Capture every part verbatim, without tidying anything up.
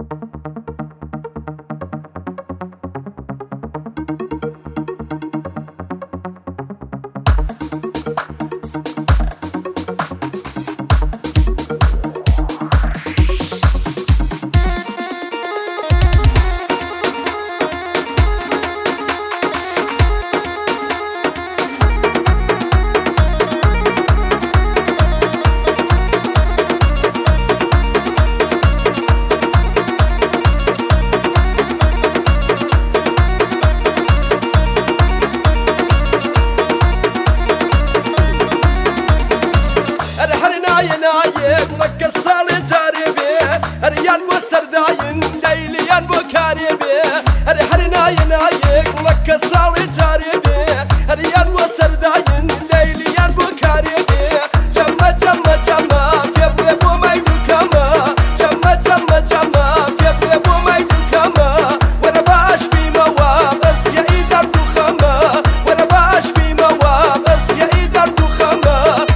نايك مكة الصالي جاربي ريال بو سرداين ليليان بو كاريبي ريحرنا ينايك مكة الصالي جاربي ريال بو سرداين ليليان بو كاريبي جمع جمع جمع كيف يبو ما يدوكما جمع جمع جمع كيف يبو ما يدوكما وانا باش في مواقس يا ايدار دوخما وانا باش في مواقس يا ايدار دوخما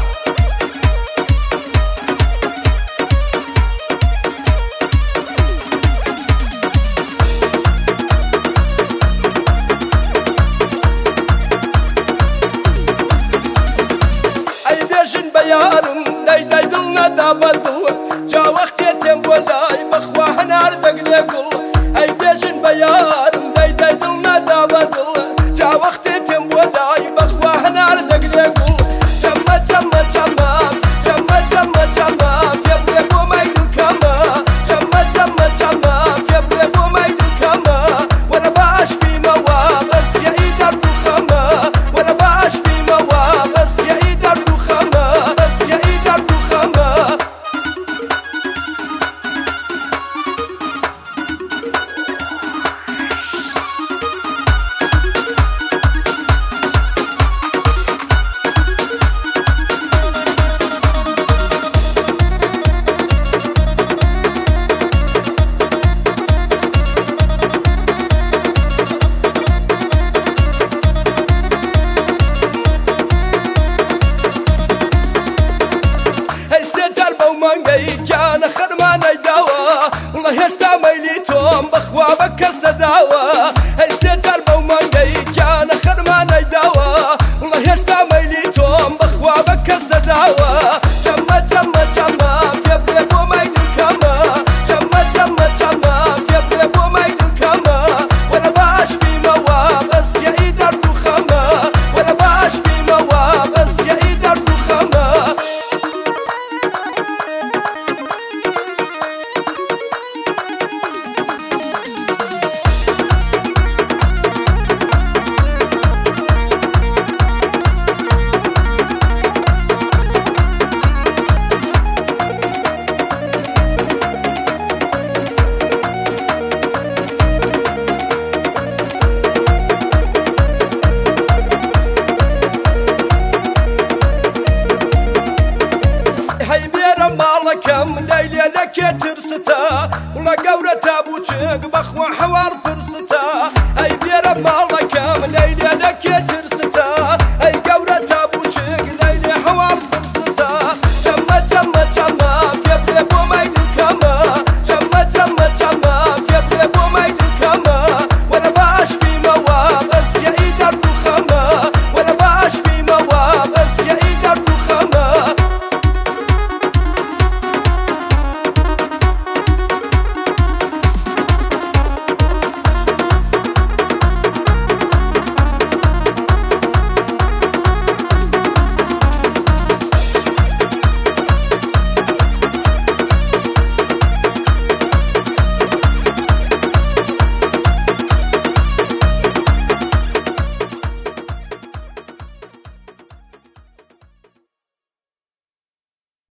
بيارم داي داي دلنا دابدل جا وقت يتم ولاي بخواه نار دقلقل اي ديشن بيارم داي داي دلنا دابدل جا وقت يتم ولاي بخواه نار دقلقل جمع جمع جمع جمع جمع جمع يبو يبو ما يدوكما جمع جمع جمع يبو يبو ما يدوكما وانا باش في مواقس يا ايدار دوخما وانا باش في مواقس يا ايدار دوخما كان خدمان يداوى والله يشتا ميليتهم بخوا بكس داوى هي سجل بومانجي كان خدمان يداوى والله يشتا ميليتهم بخوا بكس داوى جمع جمع جمع يبو يبو ما يدوكما جمع جمع جمع يبو يبو ما يدوكما وانا باش في مواقس يا ايدار دوخما وانا باش في مواقس يا ايدار دوخما مالكم ليلي لك ترستا ولا قورة تابوتشك بخوا حوار فرستا اي بير مالكم ليلي لك